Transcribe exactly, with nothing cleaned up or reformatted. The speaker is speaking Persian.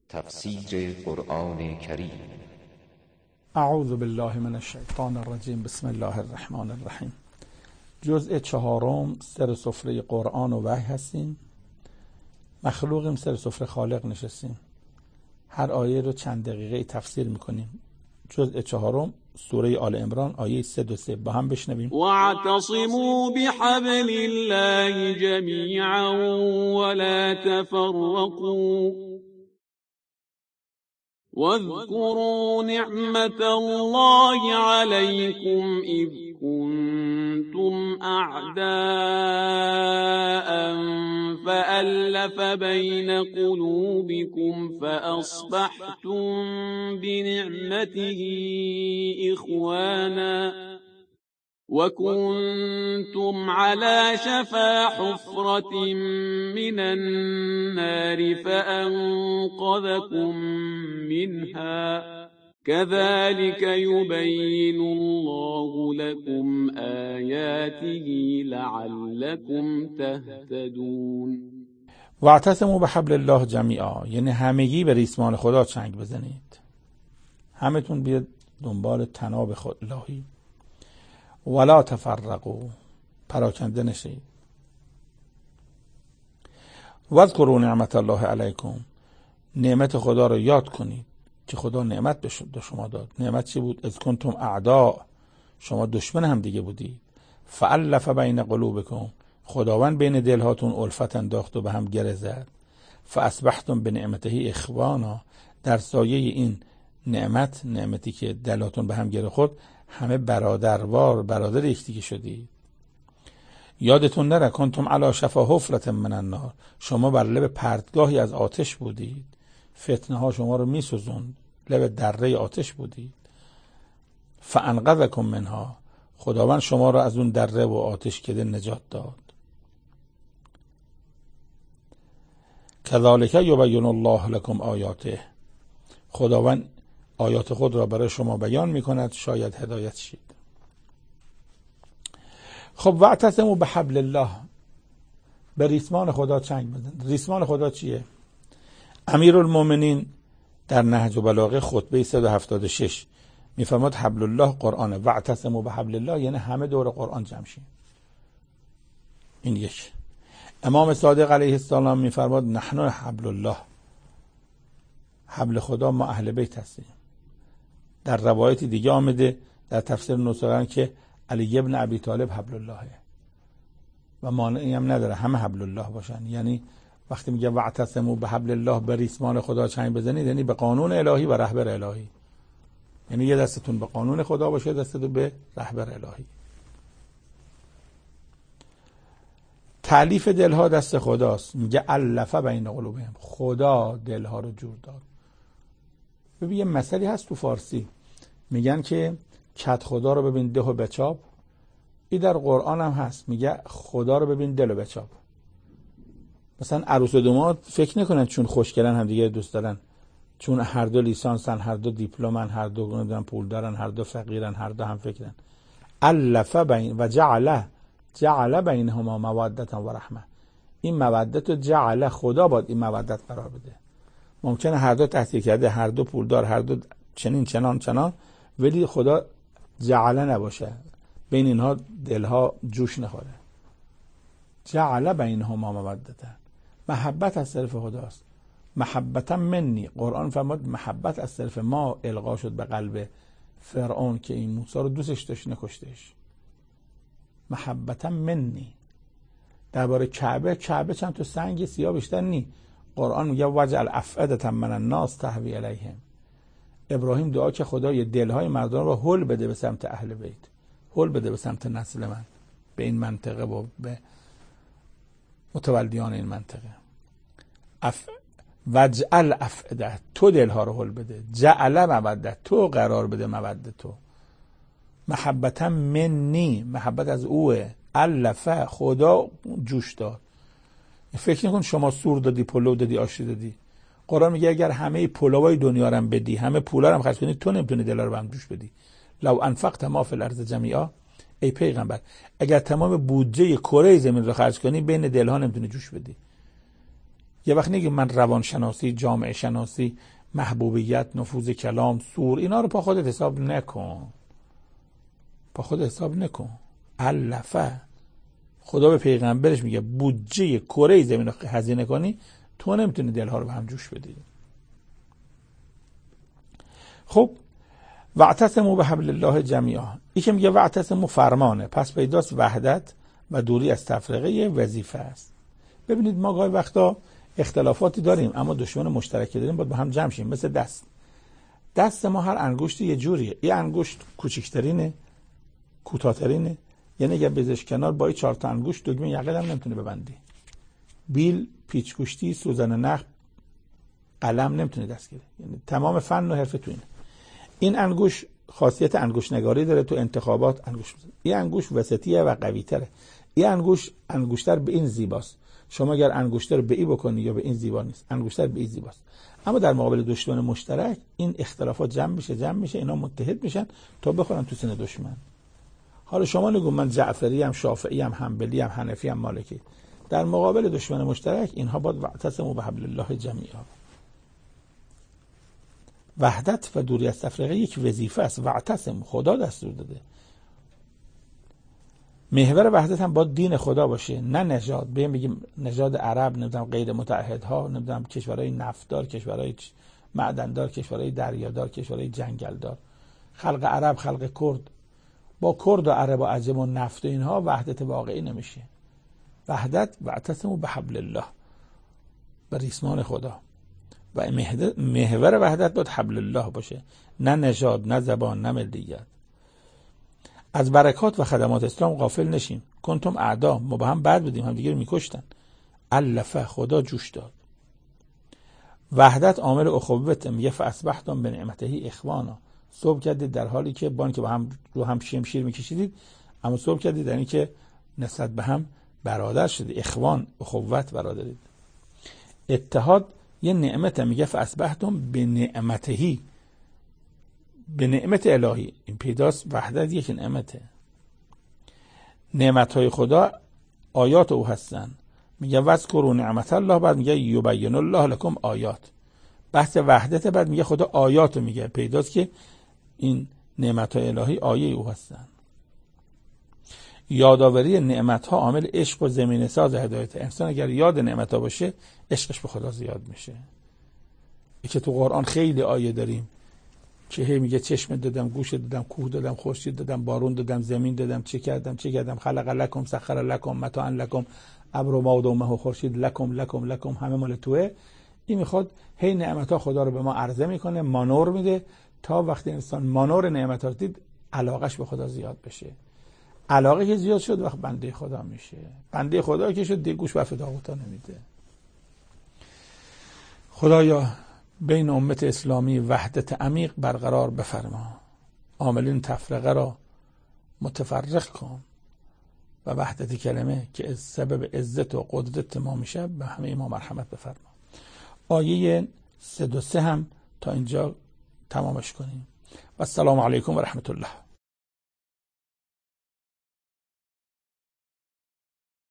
تفسیر قرآن کریم. اعوذ بالله من الشیطان الرجیم. بسم الله الرحمن الرحیم. جزء چهارم سر سفره قرآن و وحی هستیم. مخلوقیم، سر سفره خالق نشستیم. هر آیه رو چند دقیقه تفسیر میکنیم. جزء چهارم سوره آل عمران آیه سه و سه با هم بشنویم. واعتصموا بحبل الله جمیعا ولا تفرقوا واذكروا نعمة الله عليكم إذ كنتم أعداء فألف بين قلوبكم فأصبحتم بنعمته إخوانا وكنتم على شفا حفرة من النار فأنقذكم منها كذلك يبين الله لكم آياته لعلكم تهتدون. واعتصموا بحبل الله جمیعا، یعنی همگی به ریسمان خدا چنگ بزنید. همتون بیاد دنبال طناب خود الهی. ولا تفرقوا، پراکنده نشید. واذکروا نعمت الله علیکم، نعمت خدا رو یاد کنید که خدا نعمت به شما داد. نعمت چی بود؟ اذ کنتم اعداء، شما دشمن هم دیگه بودید. فالف بین قلوبکم، خداوند بین دلهاتون الفت انداخت و به هم گره زد. فاصبحتم بنعمته اخوانا، در سایه این نعمت، نعمتی که دلهاتون به هم گره خورد، همه برادروار، برادر یکدیگه شدید. یادتون نره کنتم علی شفا حفرة من النار، شما بر لب پرتگاهی از آتش بودید. فتنه ها شما رو میسوزوند، لب دره آتش بودید. فانقذکم منها، خداوند شما را از اون دره و آتش کده نجات داد. کذالک یبین الله لکم آیاته، خداوند آیات خود را برای شما بیان میکند، شاید هدایت شید. خب واعتصموا بحبل الله، به ریسمان خدا چنگ بزنید. ریسمان خدا چیه؟ امیرالمومنین در نهج البلاغه خطبه صد و هفتاد و شش میفرماد حبل الله قرآنه. واعتصموا بحبل الله یعنی همه دور قرآن جمع شید. این یک. امام صادق علیه السلام میفرماد نحن حبل الله، حبل خدا ما اهل بیت هستیم. در روایت دیگه آمده در تفسیر نصران که علی ابن ابی طالب حبل اللهه و مانعی هم نداره همه حبل الله باشن. یعنی وقتی میگه واعتصموا بحبل الله، به ریسمان خدا چنگ بزنید، یعنی به قانون الهی و رهبر الهی. یعنی یه دستتون به قانون خدا باشه، دستتون به رهبر الهی. تألیف دلها دست خداست. میگه الف بین قلوبهم، خدا دلها رو جور داد. ببین یه مسئله هست تو فارسی، میگن که کت خدا رو ببین ده و بچاپ. این در قرآن هم هست، میگه خدا رو ببین دل و بچاپ. مثلا عروس و داماد فکر نکنن چون خوشگلن هم دیگه دوست دارن، چون هر دو لیسانسن، هر دو دیپلمن، هر دو پول دارن، هر دو فقیرن، هر دو هم فکرن. الف بین و جعل جعل بینهما مودة و رحمه، این مودت و جعل، خدا باید این مودت قرار بده. ممکنه هر دو تحصیل کرده، هر دو پولدار، هر دو چنین چنان چنان، ولی خدا جعل نباشه، بین اینها دلها جوش نخوره. جعل بینهما مودة، محبت از طرف خداست. محبتا منی، قرآن فرمود محبت از طرف ما القا شد به قلب فرعون که این موسی رو دوستش داشت، نکشتش. محبتا منی. درباره کعبه، کعبه چند تو سنگ سیاه بیشتر نی. قرآن میگه وجعل افئدة من الناس تهوی الیهم. ابراهیم دعا که خدای دلهای مردم رو هل بده به سمت اهل بیت، هل بده به سمت نسل من، به این منطقه و به متولدیان این منطقه. اف وجعل افئده، تو دلها رو هل بده. جعل مودت، تو قرار بده مودت تو. محبتا منی، محبت از اوه. الف، خدا جوش داد. فکر نکن شما سور دادی، پلو دادی، آشتی دادی. قرآن میگه اگر همه پلوای دنیا رو هم بدی، همه پولا رو هم خرج کنی، تو نمیتونی دلا رو به هم جوش بدی. لو انفقت ما فی الارض جمیعا، ای پیغمبر اگر تمام بودجه کره زمین رو خرج کنی، بین دلها نمیتونی جوش بدی. یه وقت نگی من روانشناسی، جامعه شناسی، محبوبیت، نفوذ کلام، سور، اینا رو پا خودت حساب نکن. پا خودت حساب نکن. علفه خدا به پیغمبرش میگه بودجه کره زمین رو هزینه کنی، تو نمیتونی دلها رو به هم جوش بدی. خب واعتصموا بحبل الله جمیعا، این که میگه واعتصموا فرمانه، پس پیداست وحدت و دوری از تفرقه یه وظیفه است. ببینید ما گاهی وقتا اختلافاتی داریم اما دشمن مشترکی داریم، باید با هم جمع شیم. مثل دست دست ما هر انگشتی یه جوریه، یه انگشت کوچکترینه، کوتاه‌ترینه، یعنی اگه بزش کنار با این چهار تا انگشت دگمه یقه هم نمیتونه ببندی. بیل، پیچگوشتی، سوزن نخ، قلم نمیتونه دست گیره. یعنی تمام فن و حرفه تو اینه. این انگوش خاصیت انگوش نگاری داره، تو انتخابات انگوش میزنه. این انگوش وسطیه و قوی تره. این انگوش انگشتر به این زیباست. شما اگر انگشتر رو به این بکنی یا به این زیبا نیست، انگشتر به این زیباست. اما در مقابل دشمن مشترک این اختلافات جمع میشه جمع میشه اینا متحد میشن تا بخورن تو سینه دشمن. حالا شما نگو من جعفری ام، شافعی ام، حنبلی ام، حنفی ام، مالکی. در مقابل دشمن مشترک اینها باید واعتصموا بحبل الله جمیعا. وحدت و دوری از تفرقه یک وظیفه است. واعتصموا خدا دستور داده. محور وحدت هم باید دین خدا باشه، نه نژاد. بهم بگیم نژاد عرب، نمیدونم غیر متعهدها، نمیدونم کشورهای نفتدار، کشورهای معدندار، کشورهای دریادار، کشورهای جنگلدار. خلق عرب، خلق کرد، با کرد و عرب و عجم و نفت و اینها وحدت واقعی نمیشه. وحدت واعتصموا بحبل الله، به ریسمان خدا. و محور وحدت باید حبل الله باشه، نه نژاد، نه زبان، نه ملیت. از برکات و خدمات اسلام غافل نشیم. کنتم اعدا، ما با هم بد بودیم، هم دیگه رو میکشتن. الفه خدا جوش داد. وحدت عامل اخوت، میگه فاصبحتم بنعمته اخوانا. صبح کردید در حالی که بان که با هم رو هم شمشیر میکشیدید، اما صبح کردید در این که نسبت به هم برادر شدید. اخوان، اخوت، برادرید. اتحاد یه نعمت، میگه فاصبحتم بنعمته، به نعمت الهی. این پیداست وحدت یک نعمته. نعمتهای خدا آیات او هستن. میگه واذکروا نعمت الله، بعد میگه یبین الله لکم آیات. بحث وحدت، بعد میگه خدا آیات رو میگه. پیداست که این نعمتهای الهی آیه او هستن. یادآوری نعمتها عامل عشق و زمینه ساز هدایت. انسان اگر یاد نعمتها باشه عشقش به خدا زیاد میشه. این که تو قرآن خیلی آیه داریم که هی میگه چشم دادم، گوش دادم، کوه دادم، خورشید دادم، بارون دادم، زمین دادم، چه کردم چه کردم، خلق لکم، سخر لکم، متاعا لکم، ابر و ماء و مه و خورشید لکم لکم لکم، همه مال توه. این میخواد هی نعمتها خدا رو به ما عرضه میکنه، مانور میده، تا وقتی انسان مانور نعمتها دید علاقش به خدا زیاد بشه. علاقه که زیاد شد وقت بنده خدا میشه. بنده خدا که شد دیگه گوش به فداغتا نمیده. خدایا بین امت اسلامی وحدت عمیق برقرار بفرما. عاملین تفرقه را متفرق کن و وحدت کلمه که سبب عزت و قدرت ما میشه به همه ما مرحمت بفرما. آیه سه دو سه هم تا اینجا تمامش کنیم. و السلام علیکم و رحمت الله.